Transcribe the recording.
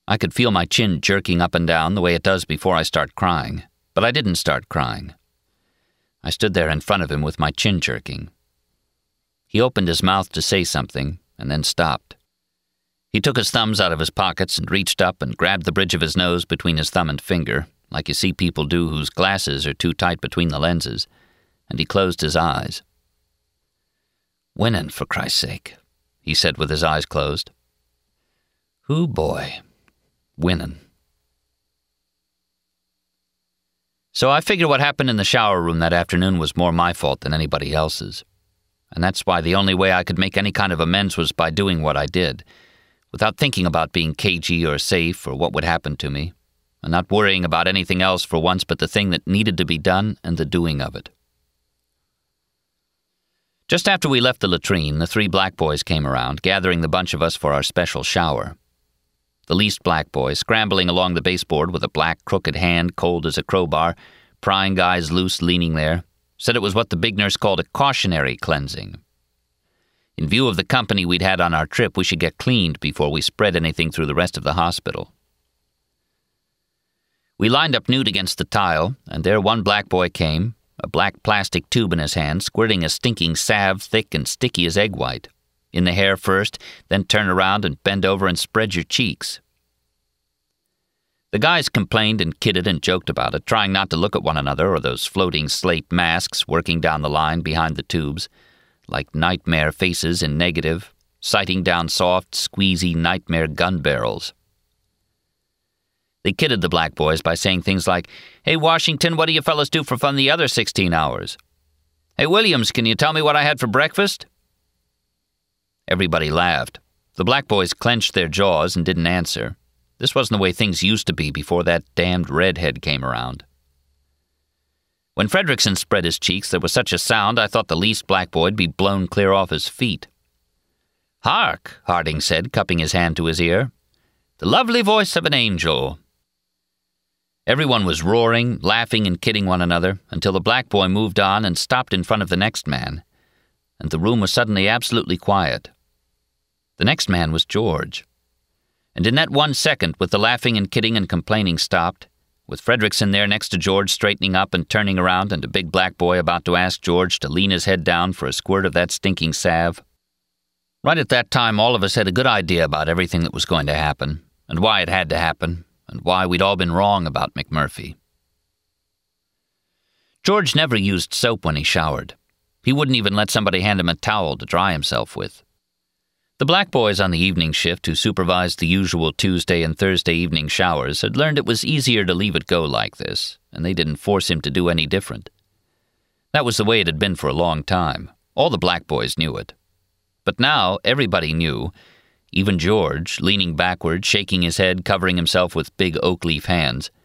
I could feel my chin jerking up and down the way it does before I start crying, but I didn't start crying. I stood there in front of him with my chin jerking. He opened his mouth to say something and then stopped. He took his thumbs out of his pockets and reached up and grabbed the bridge of his nose between his thumb and finger, like you see people do whose glasses are too tight between the lenses, and he closed his eyes. "Winnin', for Christ's sake," he said with his eyes closed. "Hoo boy, winnin'." So I figured what happened in the shower room that afternoon was more my fault than anybody else's. And that's why the only way I could make any kind of amends was by doing what I did, without thinking about being cagey or safe or what would happen to me, and not worrying about anything else for once but the thing that needed to be done and the doing of it. Just after we left the latrine, the 3 black boys came around, gathering the bunch of us for our special shower. The least black boy, scrambling along the baseboard with a black, crooked hand cold as a crowbar, prying eyes loose leaning there, said it was what the big nurse called a cautionary cleansing. In view of the company we'd had on our trip, we should get cleaned before we spread anything through the rest of the hospital. We lined up nude against the tile, and there one black boy came, a black plastic tube in his hand, squirting a stinking salve thick and sticky as egg white. In the hair first, then turn around and bend over and spread your cheeks. The guys complained and kidded and joked about it, trying not to look at one another or those floating slate masks working down the line behind the tubes, like nightmare faces in negative, sighting down soft, squeezy nightmare gun barrels. They kidded the black boys by saying things like, "Hey, Washington, what do you fellas do for fun the other 16 hours? Hey, Williams, can you tell me what I had for breakfast?" Everybody laughed. The black boys clenched their jaws and didn't answer. This wasn't the way things used to be before that damned redhead came around. When Fredrickson spread his cheeks, there was such a sound I thought the least black boy'd be blown clear off his feet. "Hark," Harding said, cupping his hand to his ear. "The lovely voice of an angel." Everyone was roaring, laughing and kidding one another, until the black boy moved on and stopped in front of the next man, and the room was suddenly absolutely quiet. The next man was George. And in that 1 second, with the laughing and kidding and complaining stopped, with Fredrickson there next to George straightening up and turning around and a big black boy about to ask George to lean his head down for a squirt of that stinking salve. Right at that time, all of us had a good idea about everything that was going to happen, and why it had to happen, and why we'd all been wrong about McMurphy. George never used soap when he showered. He wouldn't even let somebody hand him a towel to dry himself with. The black boys on the evening shift who supervised the usual Tuesday and Thursday evening showers had learned it was easier to leave it go like this, and they didn't force him to do any different. That was the way it had been for a long time. All the black boys knew it. But now everybody knew, even George, leaning backward, shaking his head, covering himself with big oak leaf hands,